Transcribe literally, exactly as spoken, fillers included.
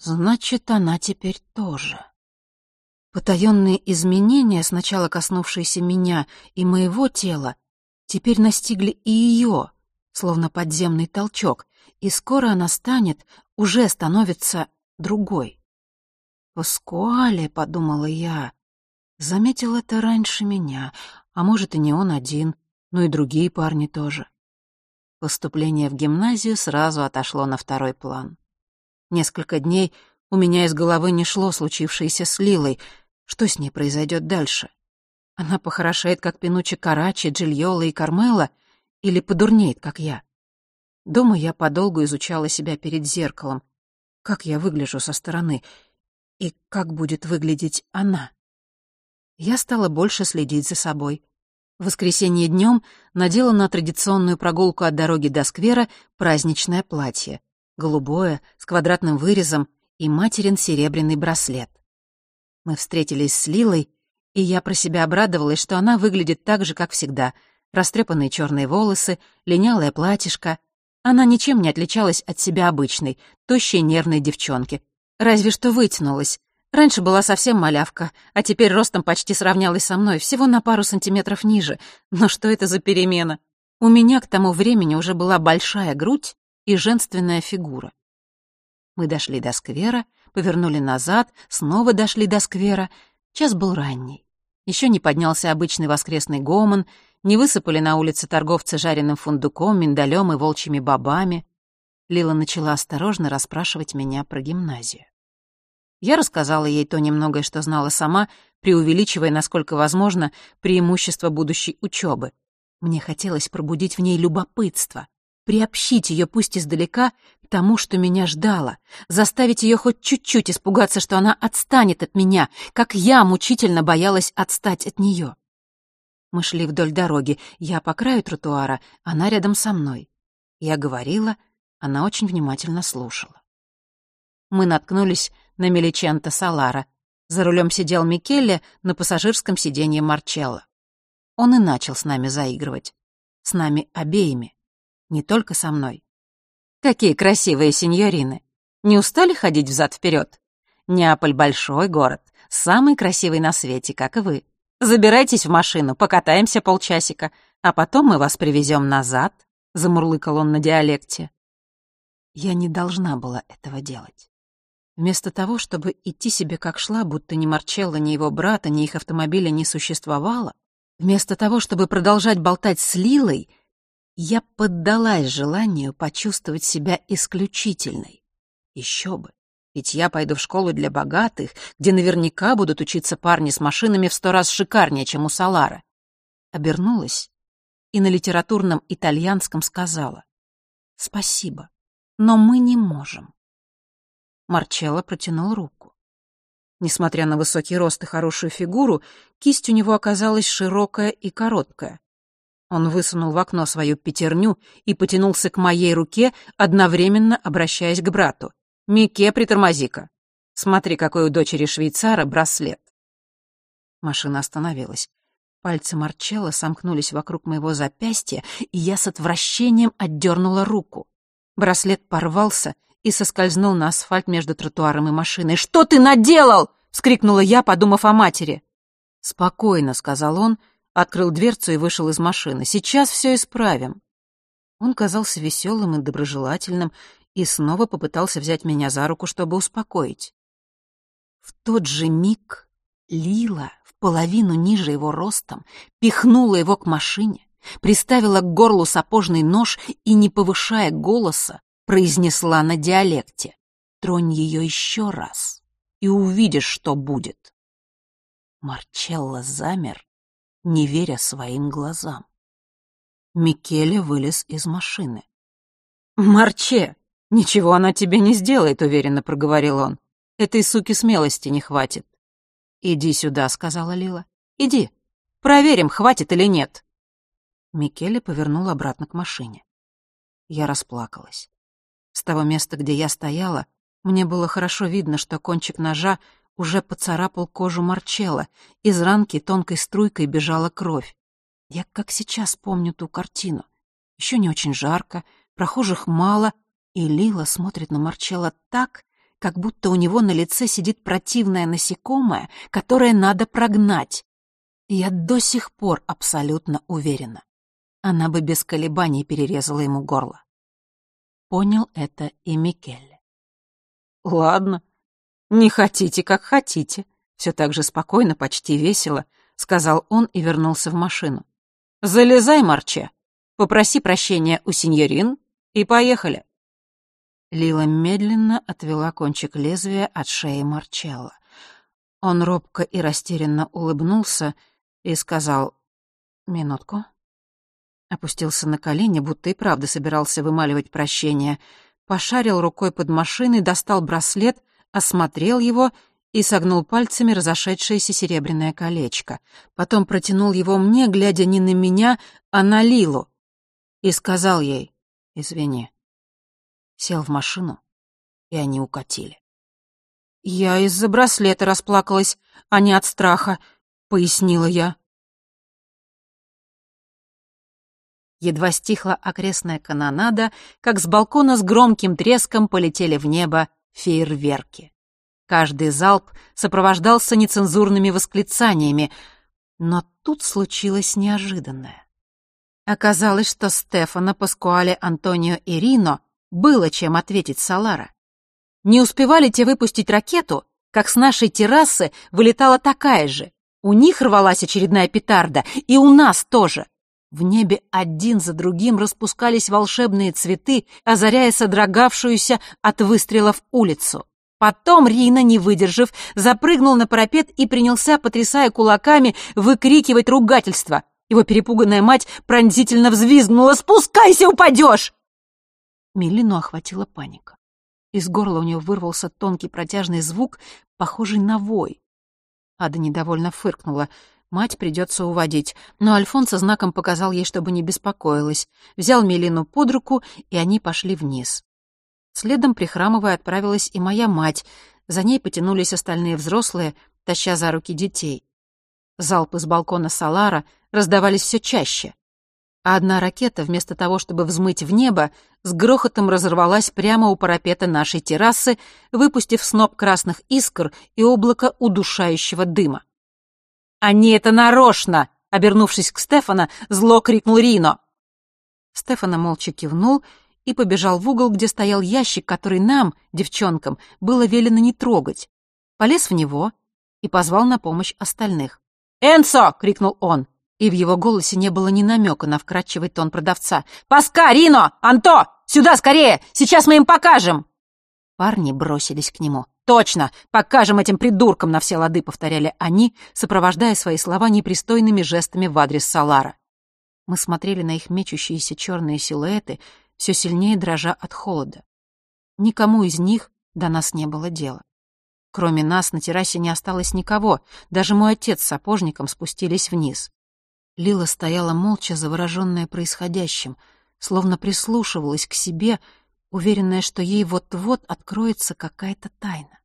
Значит, она теперь тоже. Потаённые изменения, сначала коснувшиеся меня и моего тела, теперь настигли и её, словно подземный толчок, и скоро она станет, уже становится другой. «Паскуале», — подумала я, — заметил это раньше меня, а может, и не он один, но и другие парни тоже. Поступление в гимназию сразу отошло на второй план. Несколько дней у меня из головы не шло случившееся с Лилой. Что с ней произойдет дальше? Она похорошеет, как Пинуччи Карачи, Джильола и Кармела, или подурнеет, как я? Дома я подолгу изучала себя перед зеркалом. Как я выгляжу со стороны? И как будет выглядеть она? Я стала больше следить за собой. В воскресенье днем надела на традиционную прогулку от дороги до сквера праздничное платье. Голубое, с квадратным вырезом и материн серебряный браслет. Мы встретились с Лилой, и я про себя обрадовалась, что она выглядит так же, как всегда. Растрепанные черные волосы, линялое платьишко. Она ничем не отличалась от себя обычной, тощей нервной девчонки. Разве что вытянулась. Раньше была совсем малявка, а теперь ростом почти сравнялась со мной, всего на пару сантиметров ниже. Но что это за перемена? У меня к тому времени уже была большая грудь и женственная фигура. Мы дошли до сквера, повернули назад, снова дошли до сквера. Час был ранний. Еще не поднялся обычный воскресный гомон, не высыпали на улице торговцы жареным фундуком, миндалем и волчьими бобами. Лила начала осторожно расспрашивать меня про гимназию. Я рассказала ей то немногое, что знала сама, преувеличивая, насколько возможно, преимущество будущей учебы. Мне хотелось пробудить в ней любопытство, приобщить ее, пусть издалека, к тому, что меня ждало, заставить ее хоть чуть-чуть испугаться, что она отстанет от меня, как я мучительно боялась отстать от нее. Мы шли вдоль дороги, я по краю тротуара, она рядом со мной. Я говорила, она очень внимательно слушала. Мы наткнулись на Меличенто Салара. За рулем сидел Микеле, на пассажирском сиденье Марчелло. Он и начал с нами заигрывать. С нами обеими. Не только со мной. Какие красивые сеньорины. Не устали ходить взад-вперед? Неаполь — большой город, самый красивый на свете, как и вы. Забирайтесь в машину, покатаемся полчасика, а потом мы вас привезем назад, — замурлыкал он на диалекте. Я не должна была этого делать. Вместо того, чтобы идти себе как шла, будто ни Марчелло, ни его брата, ни их автомобиля не существовало, вместо того, чтобы продолжать болтать с Лилой, я поддалась желанию почувствовать себя исключительной. Еще бы, ведь я пойду в школу для богатых, где наверняка будут учиться парни с машинами в сто раз шикарнее, чем у Салара. Обернулась и на литературном итальянском сказала: «Спасибо, но мы не можем». Марчелло протянул руку. Несмотря на высокий рост и хорошую фигуру, кисть у него оказалась широкая и короткая. Он высунул в окно свою пятерню и потянулся к моей руке, одновременно обращаясь к брату. «Мике, притормози-ка. Смотри, какой у дочери швейцара браслет». Машина остановилась. Пальцы Марчелло сомкнулись вокруг моего запястья, и я с отвращением отдернула руку. Браслет порвался и соскользнул на асфальт между тротуаром и машиной. «Что ты наделал?» — вскрикнула я, подумав о матери. «Спокойно», — сказал он, открыл дверцу и вышел из машины. «Сейчас все исправим». Он казался веселым и доброжелательным и снова попытался взять меня за руку, чтобы успокоить. В тот же миг Лила, в половину ниже его ростом, пихнула его к машине, приставила к горлу сапожный нож и, не повышая голоса, произнесла на диалекте: «Тронь ее еще раз, и увидишь, что будет». Марчелло замер, не веря своим глазам. Микеле вылез из машины. «Марче, ничего она тебе не сделает», — уверенно проговорил он. «Этой суки смелости не хватит». «Иди сюда», — сказала Лила. «Иди, проверим, хватит или нет». Микеле повернул обратно к машине. Я расплакалась. С того места, где я стояла, мне было хорошо видно, что кончик ножа уже поцарапал кожу Марчелло, из ранки тонкой струйкой бежала кровь. Я как сейчас помню ту картину. Еще не очень жарко, прохожих мало, и Лила смотрит на Марчелло так, как будто у него на лице сидит противное насекомое, которое надо прогнать. И я до сих пор абсолютно уверена. Она бы без колебаний перерезала ему горло. Понял это и Микеле. «Ладно, не хотите, как хотите», — все так же спокойно, почти весело, — сказал он и вернулся в машину. «Залезай, Марче, попроси прощения у синьорин и поехали». Лила медленно отвела кончик лезвия от шеи Марчелло. Он робко и растерянно улыбнулся и сказал «Минутку». Опустился на колени, будто и правда собирался вымаливать прощение, пошарил рукой под машиной, достал браслет, осмотрел его и согнул пальцами разошедшееся серебряное колечко. Потом протянул его мне, глядя не на меня, а на Лилу, и сказал ей «Извини». Сел в машину, и они укатили. «Я из-за браслета расплакалась, а не от страха», — пояснила я. Едва стихла окрестная канонада, как с балкона с громким треском полетели в небо фейерверки. Каждый залп сопровождался нецензурными восклицаниями, но тут случилось неожиданное. Оказалось, что Стефано, Паскуале, Антонио и Рино было чем ответить Солара. Не успевали те выпустить ракету, как с нашей террасы вылетала такая же. У них рвалась очередная петарда, и у нас тоже. В небе один за другим распускались волшебные цветы, озаряя содрогавшуюся от выстрелов улицу. Потом Рино, не выдержав, запрыгнул на парапет и принялся, потрясая кулаками, выкрикивать ругательства. Его перепуганная мать пронзительно взвизгнула: «Спускайся, упадешь!» Мелину охватила паника. Из горла у нее вырвался тонкий протяжный звук, похожий на вой. Ада недовольно фыркнула. Мать придется уводить, но Альфонсо знаком показал ей, чтобы не беспокоилась. Взял Мелину под руку, и они пошли вниз. Следом, прихрамывая, отправилась и моя мать. За ней потянулись остальные взрослые, таща за руки детей. Залпы с балкона Солара раздавались все чаще. А одна ракета, вместо того, чтобы взмыть в небо, с грохотом разорвалась прямо у парапета нашей террасы, выпустив сноп красных искр и облако удушающего дыма. «Они это нарочно!» — обернувшись к Стефано, зло крикнул Рино. Стефано молча кивнул и побежал в угол, где стоял ящик, который нам, девчонкам, было велено не трогать. Полез в него и позвал на помощь остальных. «Энцо!» — крикнул он, и в его голосе не было ни намека на вкрадчивый тон продавца. «Паска! Рино! Анто! Сюда скорее! Сейчас мы им покажем!» Парни бросились к нему. «Точно! Покажем этим придуркам на все лады!» — повторяли они, сопровождая свои слова непристойными жестами в адрес Солара. Мы смотрели на их мечущиеся черные силуэты, все сильнее дрожа от холода. Никому из них до нас не было дела. Кроме нас на террасе не осталось никого, даже мой отец с сапожником спустились вниз. Лила стояла молча, завороженная происходящим, словно прислушивалась к себе, уверенная, что ей вот-вот откроется какая-то тайна.